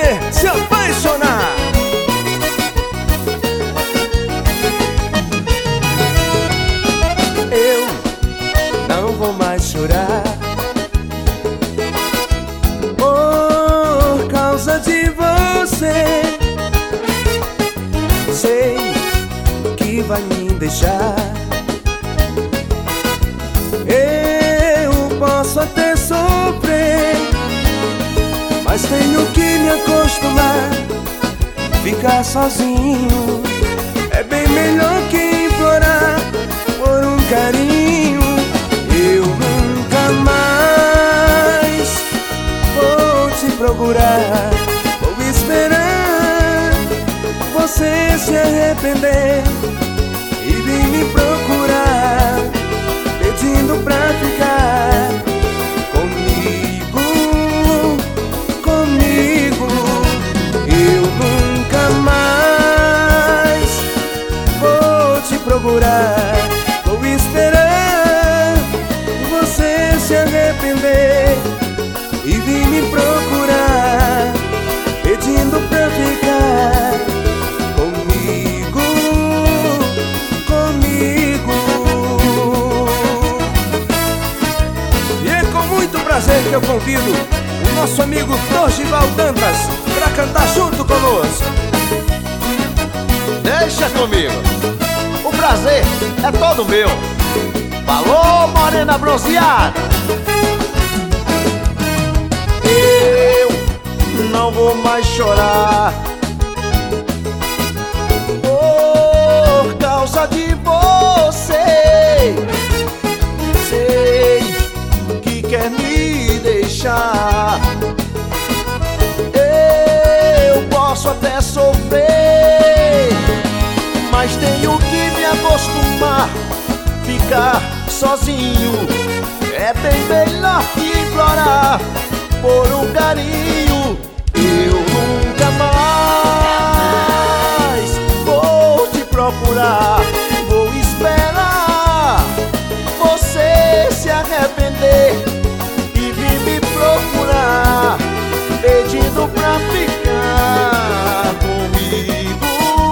você se apaixonar. Eu não vou mais chorar por causa de você. Sei que vai me deixar. Eu posso até sofrer, mas tenho que me acostumar. Ficar sozinho é bem melhor que implorar por um carinho. Eu nunca mais vou te procurar. Vou esperar você se arrepender e vir me procurar, pedindo pra ficar comigo, comigo. Eu nunca mais vou te procurar. Vou esperar você se arrepender e vir me procurar, pedindo pra ficar comigo, comigo. E é com muito prazer que eu convido o nosso amigo Dorival Dantas pra cantar junto conosco. Deixa comigo, o prazer é todo meu. Falou, morena bronzeada. Eu não vou mais chorar por causa de você. Sei que quer me deixar. Eu posso até sofrer, mas tenho que me acostumar. Ficar sozinho é bem melhor que implorar por um carinho. Eu nunca mais vou te procurar. Vou esperar você se arrepender e vir me procurar, pedindo pra ficar comigo,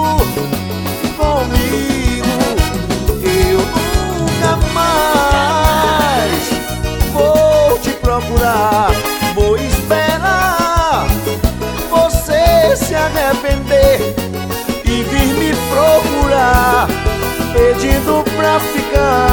comigo. Eu nunca mais vou te procurar. Vou esperar você se arrepender e vir me procurar, pedindo pra ficar